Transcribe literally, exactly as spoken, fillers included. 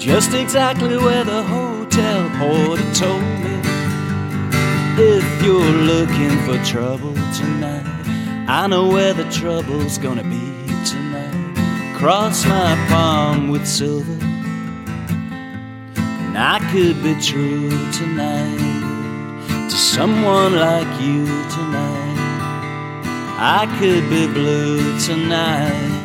just exactly where the hotel porter told me. If you're looking for trouble tonight, I know where the trouble's gonna be tonight. Cross my palm with silver, and I could be true tonight to someone like you tonight. I could be blue tonight.